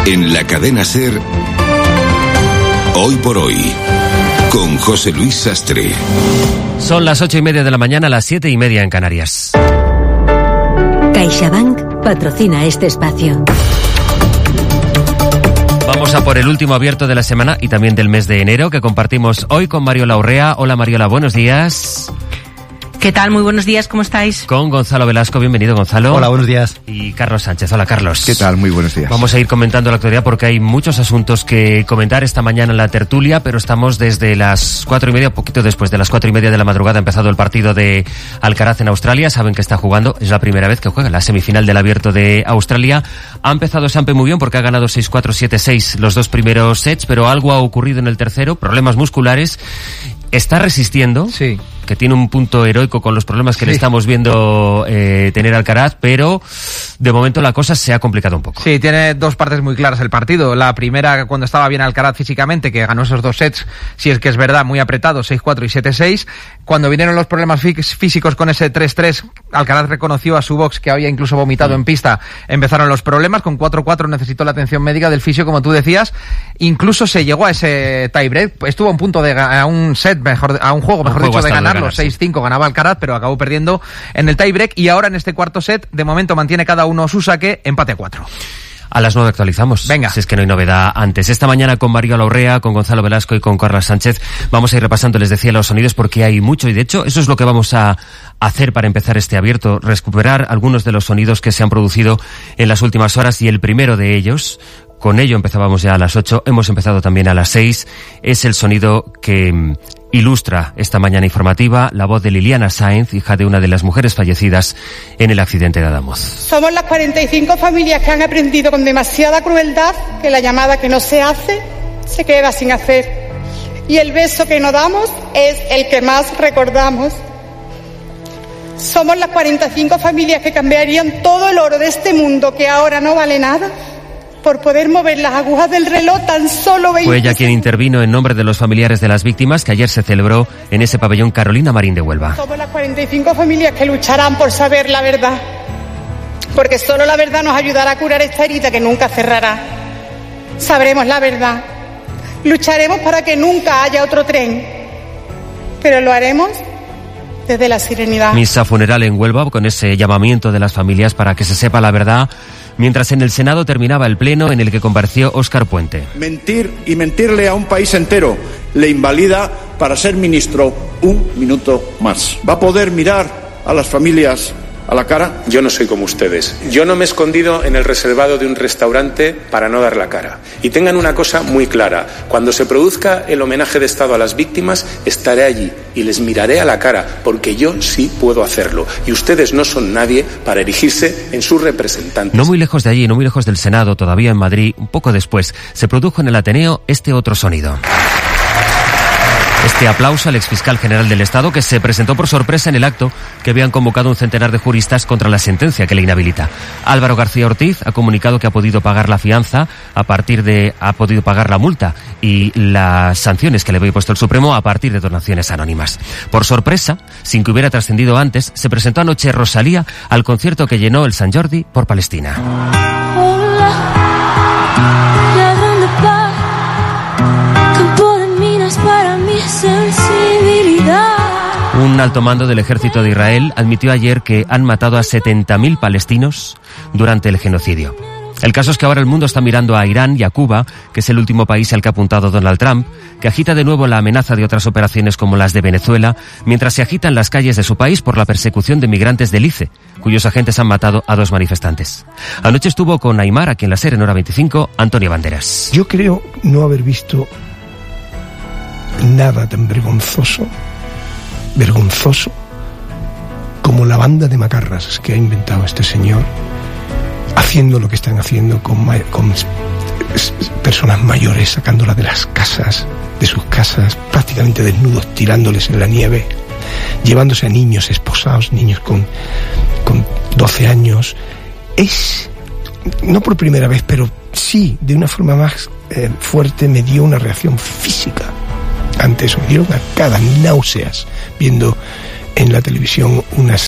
En la cadena SER, Hoy por Hoy, con José Luis Sastre. Son las 8:30 de la mañana, las 7:30 en Canarias. CaixaBank patrocina este espacio. Vamos a por el último abierto de la semana y también del mes de enero, que compartimos hoy con Mariola Urrea. Hola Mariola, buenos días. ¿Qué tal? Muy buenos días, ¿cómo estáis? Con Gonzalo Velasco, bienvenido Gonzalo. Hola, buenos días. Y Carlos Sánchez, hola Carlos. ¿Qué tal? Muy buenos días. Vamos a ir comentando la actualidad porque hay muchos asuntos que comentar esta mañana en la tertulia, pero estamos desde las 4:30, poquito después de las 4:30 de la madrugada, ha empezado el partido de Alcaraz en Australia. Saben que está jugando, es la primera vez que juega la semifinal del Abierto de Australia. Ha empezado Sampe muy bien porque ha ganado 6-4, 7-6 los dos primeros sets, pero algo ha ocurrido en el tercero, problemas musculares. Está resistiendo, sí, que tiene un punto heroico con los problemas que le estamos viendo tener Alcaraz, pero de momento la cosa se ha complicado un poco. Sí, tiene dos partes muy claras el partido. La primera, cuando estaba bien Alcaraz físicamente, que ganó esos dos sets, si es que es verdad, muy apretados, 6-4 y 7-6. Cuando vinieron los problemas físicos con ese 3-3, Alcaraz reconoció a su box que había incluso vomitado en pista. Empezaron los problemas, con 4-4 necesitó la atención médica del fisio, como tú decías. Incluso se llegó a ese tiebreak, estuvo a un punto a un set, a un juego de ganarlo, 6-5 ganaba Alcaraz, pero acabó perdiendo en el tiebreak, y ahora en este cuarto set, de momento mantiene cada uno su saque, empate a 4. A las 9 actualizamos. Venga. Si es que no hay novedad antes. Esta mañana con Mariola Urrea, con Gonzalo Velasco y con Carlos Sánchez vamos a ir repasando, les decía, los sonidos porque hay mucho, y de hecho eso es lo que vamos a hacer para empezar este abierto, recuperar algunos de los sonidos que se han producido en las últimas horas, y el primero de ellos, con ello empezábamos ya a las 8, hemos empezado también a las 6, es el sonido que ilustra esta mañana informativa la voz de Liliana Sáenz, hija de una de las mujeres fallecidas en el accidente de Adamuz. Somos las 45 familias que han aprendido con demasiada crueldad que la llamada que no se hace se queda sin hacer, y el beso que no damos es el que más recordamos. Somos las 45 familias que cambiarían todo el oro de este mundo, que ahora no vale nada, por poder mover las agujas del reloj tan solo 20 Fue ella quien intervino en nombre de los familiares de las víctimas, que ayer se celebró en ese pabellón Carolina Marín de Huelva. Somos las 45 familias que lucharán por saber la verdad, porque solo la verdad nos ayudará a curar esta herida que nunca cerrará. Sabremos la verdad, lucharemos para que nunca haya otro tren, pero lo haremos desde la serenidad. Misa funeral en Huelva, con ese llamamiento de las familias para que se sepa la verdad, mientras en el Senado terminaba el pleno en el que compareció Óscar Puente. Mentir y mentirle a un país entero le invalida para ser ministro un minuto más. ¿Va a poder mirar a las familias a la cara? Yo no soy como ustedes. Yo no me he escondido en el reservado de un restaurante para no dar la cara. Y tengan una cosa muy clara: cuando se produzca el homenaje de Estado a las víctimas, estaré allí y les miraré a la cara, porque yo sí puedo hacerlo. Y ustedes no son nadie para erigirse en sus representantes. No muy lejos de allí, no muy lejos del Senado, todavía en Madrid, un poco después, se produjo en el Ateneo este otro sonido. Este aplauso al exfiscal general del Estado, que se presentó por sorpresa en el acto que habían convocado un centenar de juristas contra la sentencia que le inhabilita. Álvaro García Ortiz ha comunicado que ha podido pagar la fianza, ha podido pagar la multa y las sanciones que le había puesto el Supremo a partir de donaciones anónimas. Por sorpresa, sin que hubiera trascendido antes, se presentó anoche Rosalía al concierto que llenó el Sant Jordi por Palestina. Un alto mando del ejército de Israel admitió ayer que han matado a 70.000 palestinos durante el genocidio. El caso es que ahora el mundo está mirando a Irán y a Cuba, que es el último país al que ha apuntado Donald Trump, que agita de nuevo la amenaza de otras operaciones como las de Venezuela, mientras se agitan las calles de su país por la persecución de migrantes del ICE, cuyos agentes han matado a 2 manifestantes. Anoche estuvo con Aymar, aquí en la SER, en Hora 25, Antonio Banderas. Yo creo no haber visto nada tan vergonzoso como la banda de macarras que ha inventado este señor, haciendo lo que están haciendo con personas mayores, sacándolas de las casas, de sus casas, prácticamente desnudos, tirándoles en la nieve, llevándose a niños esposados, niños con 12 años. Es, no por primera vez, pero sí, de una forma más fuerte, me dio una reacción física ante eso. Me dieron arcadas, náuseas, viendo en la televisión unas